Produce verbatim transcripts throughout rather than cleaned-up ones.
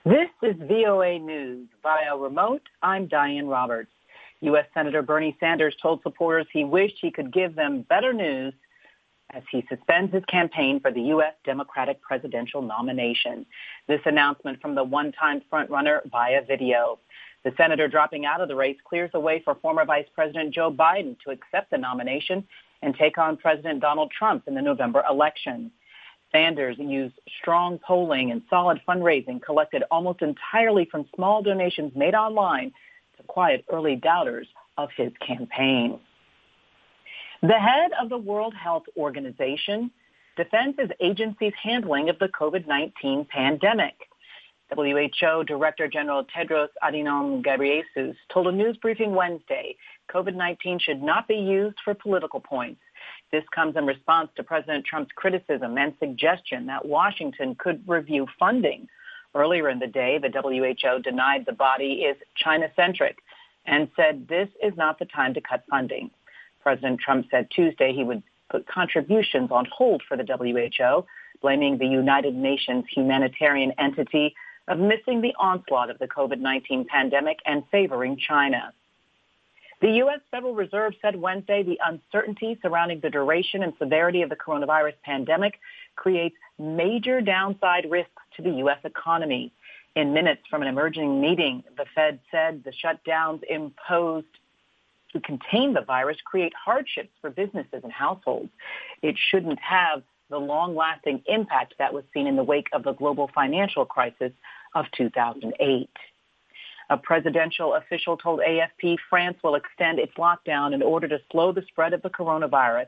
This is V O A News. Via remote, I'm Diane Roberts. U S Senator Bernie Sanders told supporters he wished he could give them better news as he suspends his campaign for the U S Democratic presidential nomination. This announcement from the one-time frontrunner via video. The senator dropping out of the race clears the way for former Vice President Joe Biden to accept the nomination and take on President Donald Trump in the November election. Sanders used strong polling and solid fundraising collected almost entirely from small donations made online to quiet early doubters of his campaign. The head of the World Health Organization defends his agency's handling of the COVID nineteen pandemic. W H O Director General Tedros Adhanom Ghebreyesus told a news briefing Wednesday COVID nineteen should not be used for political points. This comes in response to President Trump's criticism and suggestion that Washington could review funding. Earlier in the day, the W H O denied the body is China-centric and said this is not the time to cut funding. President Trump said Tuesday he would put contributions on hold for the W H O, blaming the United Nations humanitarian entity of missing the onslaught of the COVID nineteen pandemic and favoring China. The U S Federal Reserve said Wednesday the uncertainty surrounding the duration and severity of the coronavirus pandemic creates major downside risks to the U S economy. In minutes from an emerging meeting, the Fed said the shutdowns imposed to contain the virus create hardships for businesses and households. It shouldn't have the long-lasting impact that was seen in the wake of the global financial crisis of two thousand eight. A presidential official told A F P France will extend its lockdown in order to slow the spread of the coronavirus.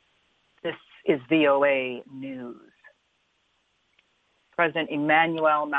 This is V O A News. President Emmanuel